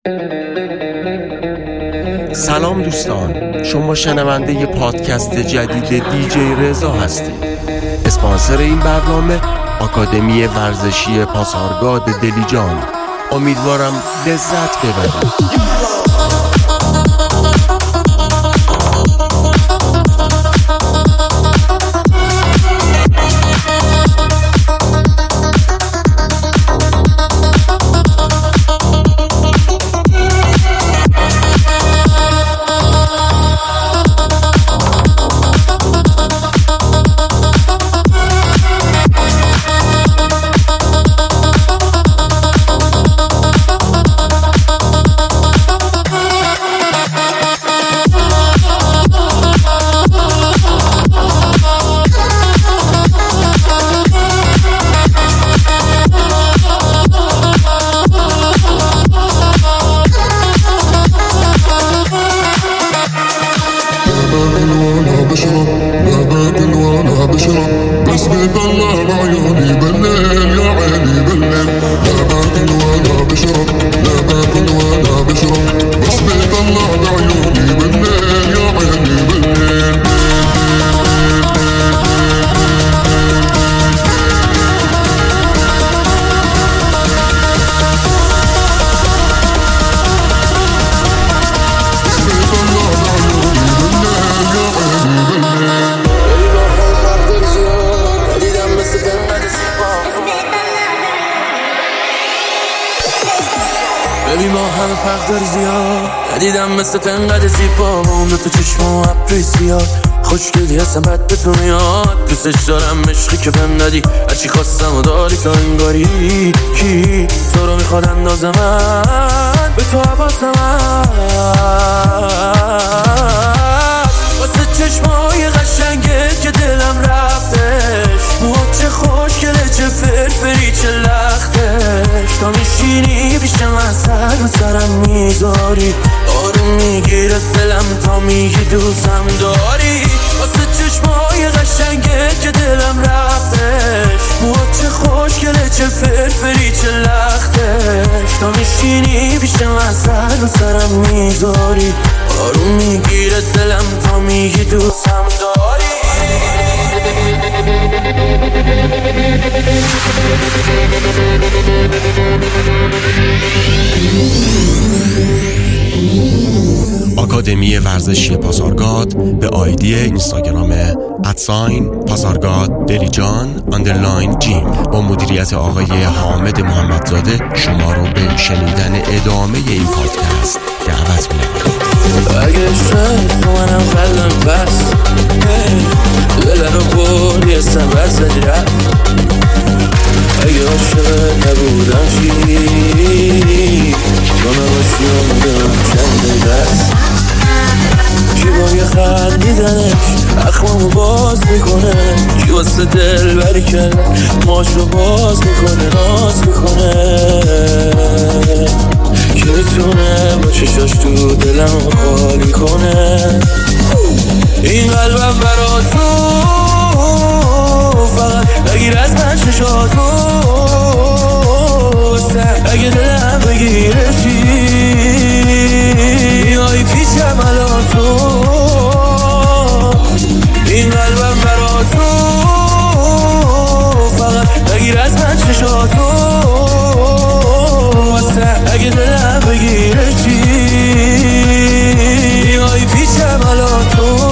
سلام دوستان، شما شنونده ی پادکست جدید دیجی رضا هستید. اسپانسر این برنامه آکادمی ورزشی پاسارگاد دلیجان. امیدوارم لذت ببرید. ببین ما همه فرق داری زیاد، ندیدم مثل تنقدر زیبا با اون تو چشم و ابری زیاد. خوشگلی هستم بد به تو میاد، دوستش دارم عشقی که بهم ندی، هرچی خواستم و داری تا انگاری. کی تو رو میخواد اندازه من به تو حواسم هست، واسه چشمای قشنگه که دلم رفتش. موهات چه خوشگله، چه فرفری، چه لختش. تا میشینی پیش من سر به سرم میذاری، آروم میگیره دلم تا میگی دوستم داری. واسه چشمای قشنگه که دلم رفتش. موهات چه خوشگله، چه فرفری، چه لختش. تا میشینی پیش من سر به سرم میذاری، آروم میگیره دلم تا میگی دوستم داری. آکادمی ورزشی پاسارگاد به آیدی اینستاگرام @پاسارگاد دلیجان _ با مدیریت آقای حامد محمدزاده شما رو به شنیدن ادامه این پادکست دعوت می‌کنم. اگه شد تو منم خلم پس دل رو بردی استم بس زدی رفت. اگه عاشق نبودم چی تو نباشی اومدم چند دست. کی با یه خط میزنش اخمامو باز میکنه، کی واسه دل بری کرد ماشو باز میکنه، ناز میکنه. کی میتونه با چشاش تو دلم خالی کنه. این قلبم برا تو فقط بگیر از من چشاتو، اگه دلم بگیره چی آی پیچم الان تو. این قلبم برا تو فقط بگیر از من چشاتو، اگه دلم بگیره چی آی پیچم الان تو.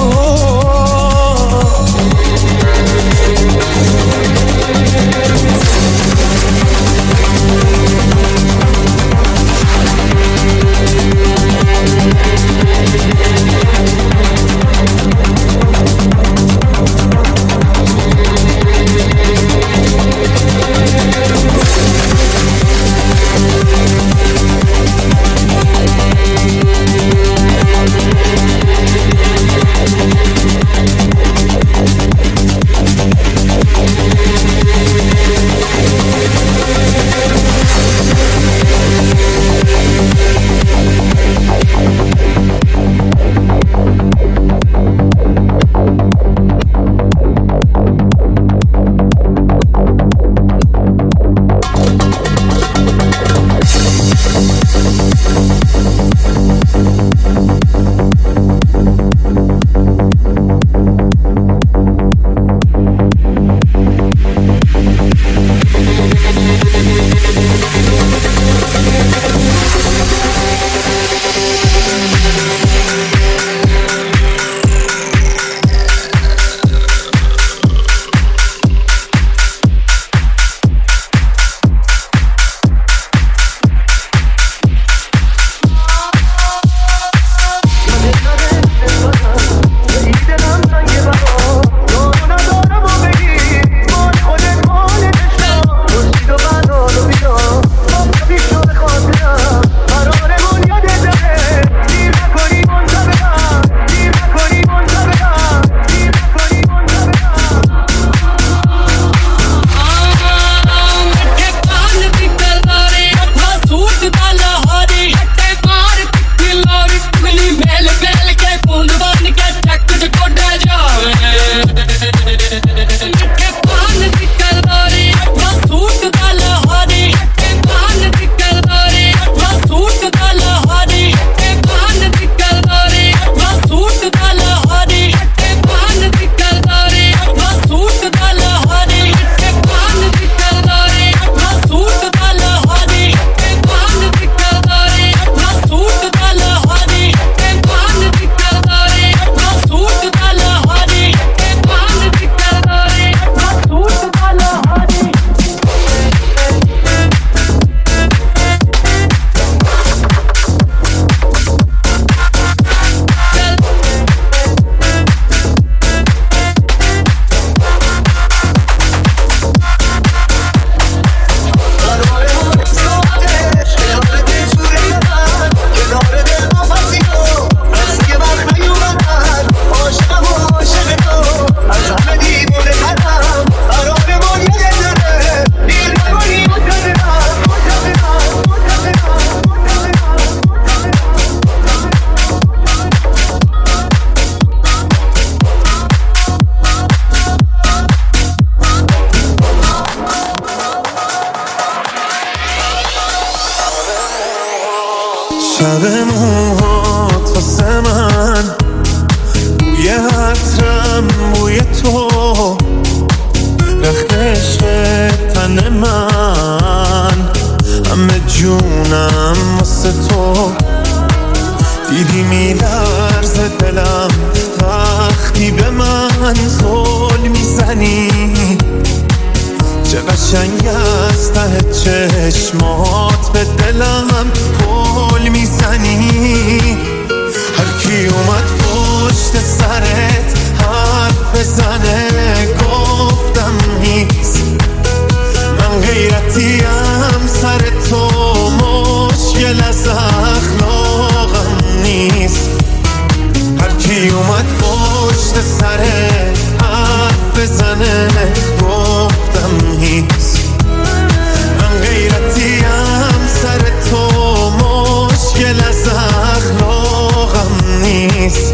شب موهات واسه من بوی عطرم بوی تو رخت عشق تن من همه جونم واسه تو دیدی میلرزه دلم وقتی به من زل میزنی چه قشنگ از ته چشمات به دلم پل میزنی هر کی اومد پشت سرت حرف بزنه گفتم نیست من غیرتیم سر تو مشکل از اخلاقم نیست هر کی اومد پشت سرت حرف بزنه گفتم نیست من غیرتیم سر تو مشکل از اخلاقم نیست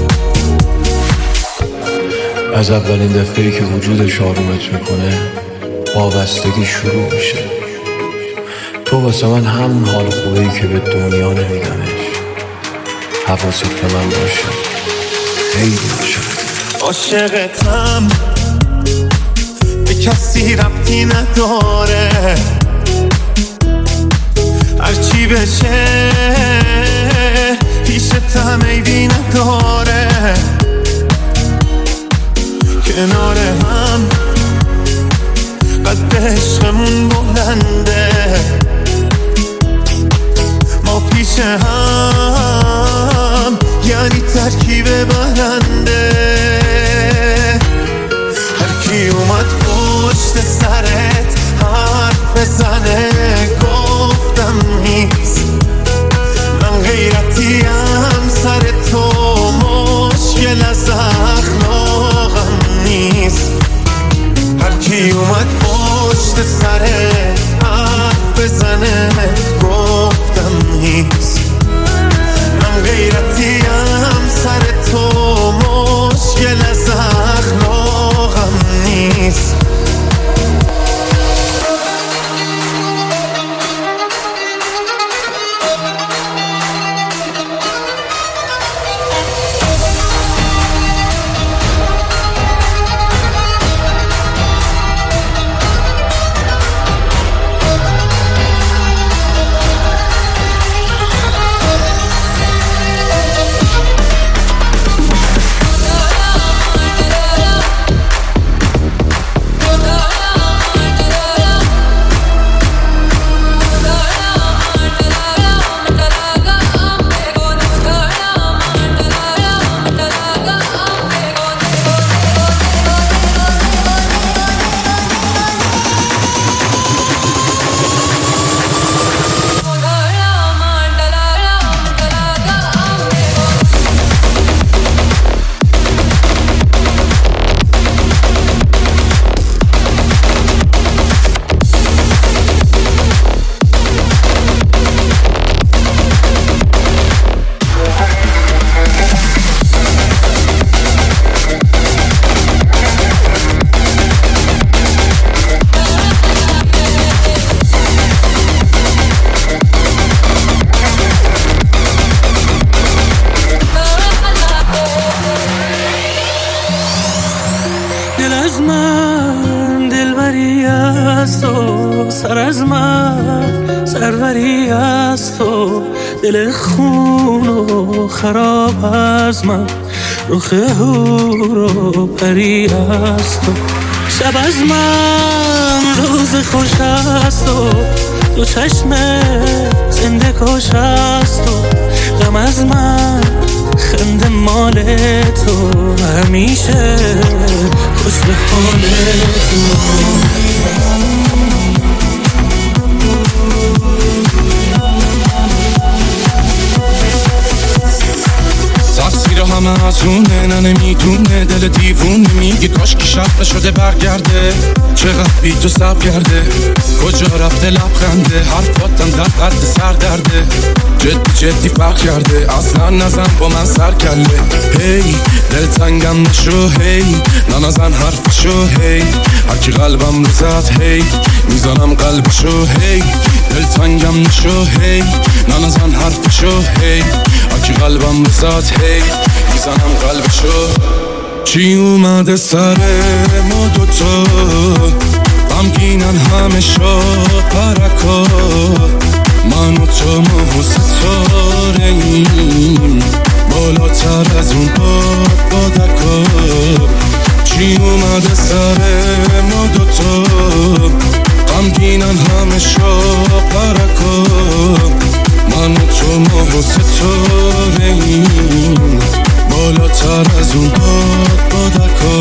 از اولین دفعه‌ای که وجودش آرومت میکنه وابستگی شروع میشه تو واسه من همون حال خوبه‌ای که به دنیا نمیدمش حواست به من باشه خیلی عاشقتم به کسی ربطی نداره هرچی بشه پیشتم عیبی نداره کنار هم قد عشقمون بلنده ما پیش هم یعنی ترکیب برنده هر کی اومد پشت سرت حرف بزنه گفتم نیست من غیرتیم سر تو مشکل از اخلاقم نیست هر کی اومد پشت سرت حرف بزنه گفتم نیست من غیرتیم سر تو مشکل از اخلاقم نیست سر از من سروری از تو دل خون و خراب از من رخ هور و پری از تو شب از من روز خوش از تو دو چشم زنده کش از تو غم از من خنده مال تو همیشه خوش به حال تو تقصیر همه از اونه نه نمیدونه دل دیوونه میگه کاش که شب نشده برگرده چقدر بی تو سب کرده کجا رفته لبخنده حرفاتم در حد سر درده جدی فرق کرده اصلا نزن با من سر کله هی دل تنگم نشو هی نزن حرفشو هی هرکی قلبم رو زد هی میزنم قلبشو هی دل تنگم نشو هی نزن حرفشو قلبشو هی اکی قلبم بزاد هی میزنم قلبشو چی اومده سر ما دوتا غمگینن همه پرکا من و تو ما ستاره ایم بالاتر از اون بادکا چی اومده سر ما دوتا غمگینن همه پرکا من و تو ما ستاره ایم بالاتر از اون بادکا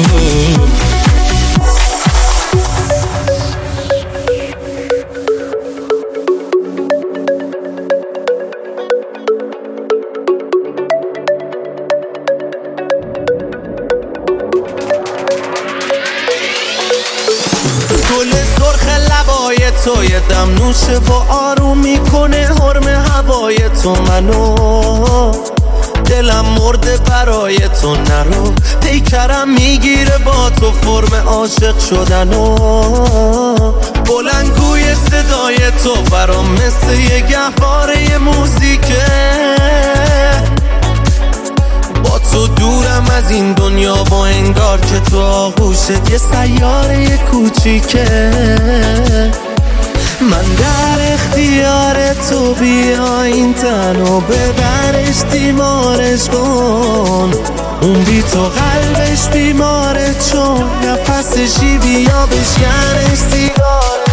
تو یه دم نوشه و آروم میکنه حرم هوای تو منو دلم مرده برای تو نرو پیکرم میگیره با تو فرم عاشق شدنو بلندگوی صدای تو برام مثل یه گهواره موزیکه با تو دورم از این دنیا و انگار که تو آغوشت یه سیاره کوچیکه من در اختیار تو بیا این تنو ببرش دیمارش کن اون بی تو قلبش بیماره چون نفسشی بیا بشکنش سیگاره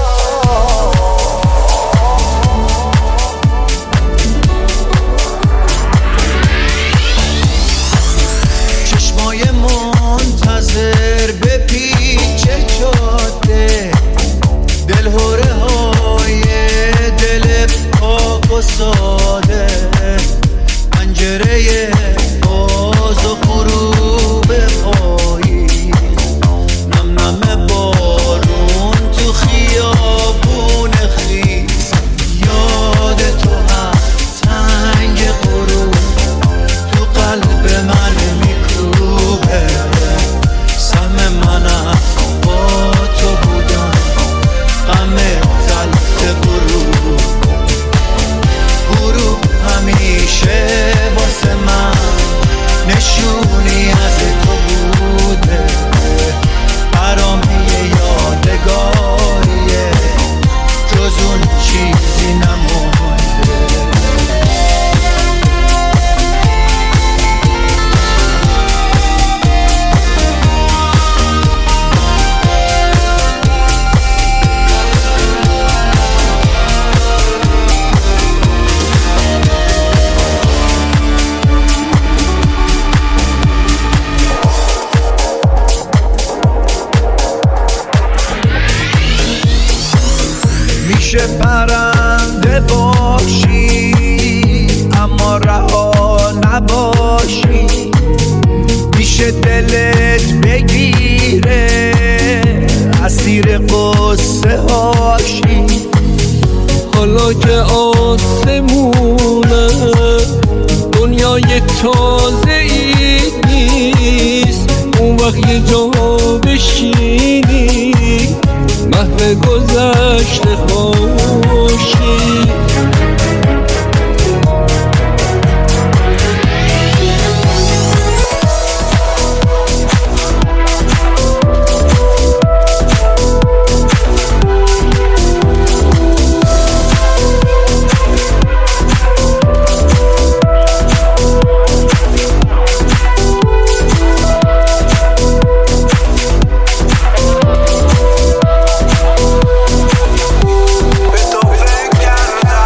چشمای منتظر به پیچ جاده دلهوره های دل پاک و ساده پنجره باز و غروب پایی نم نم بارون تو خیابون خیز یاد تو هم تنگ غروب تو قلب من میکوبه سهم منم با تو بودم غم تلخ غروب همیشه واسه من نشونی از تو بوده برام یه یادگاریه جز اون چیزی نمونده میشه پرنده باشی اما رها نباشی میشه دلت بگیره اسیر قصه هاشی حالا که آسمونه دنیای تازه ای نیست اون وقت یه جا بشینی محو گذشته خوشی به تو فکر کردم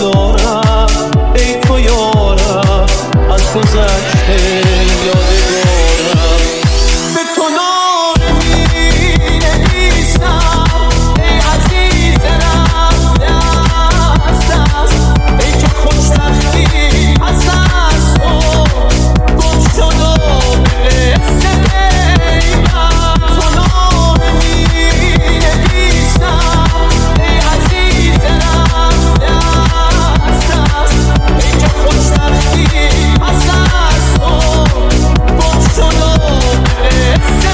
دارم ای تو یارم، از گذشته یادگارم. به تو نمی‌نویسم ای عزیز رفته از دست، ای که خوشبختی از دست تو گم شد و به قصه پیوند. تو نمی‌نویسم ای عزیز رفته از دست، ای که خوشبختی از دست تو گم شد و به قصه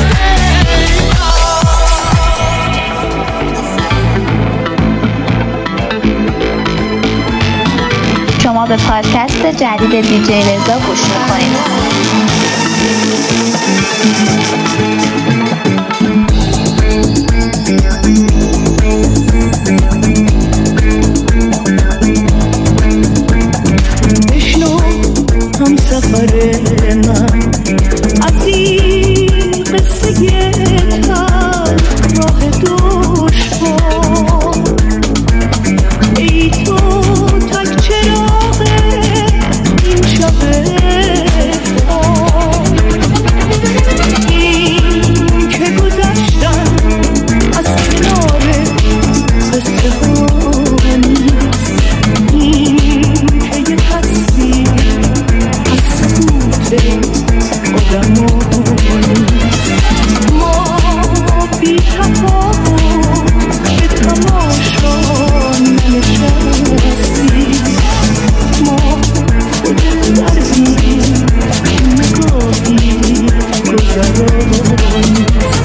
پیوند. شما به پادکست جدید دیجی رضا گوش میکنید. بشنو هم سفر من از این قصه راه دشوار، ای تو تک چراغ این شب این که گذشتم از کنار قصه ها نیست، این که یه تصویر از سکوت آدم ها نیست. ما بی تفاوت به تماشا ننشستیم، ما خود دردیم نگاهی گذرانی.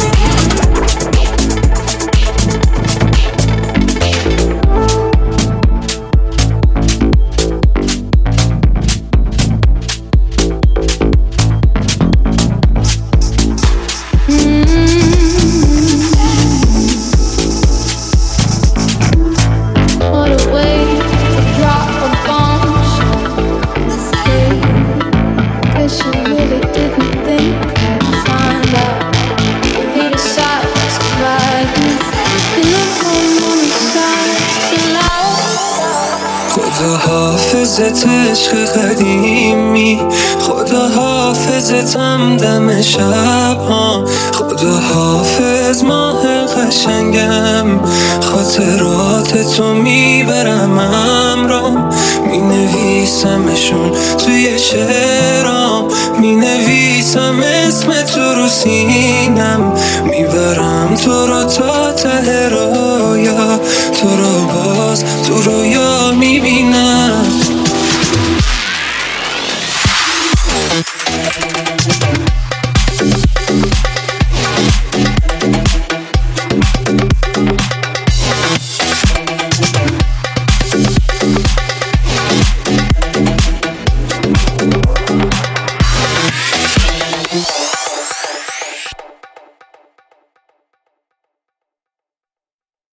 What a way to drop a bombshell. Hey, guess you really didn't think I'd find out. He decides to ride in the home on the side tonight. خدا حافظت عشق قدیمی، خدا حافظتم دم شب ها، خدا حافظ ماه قشنگم، خاطرات تو میبرم همرام، می نویسمشون توی شعرام، می نویسم اسم تو رو سینم، میبرم تو رو تا ته رویا، تو رو باز تو رویا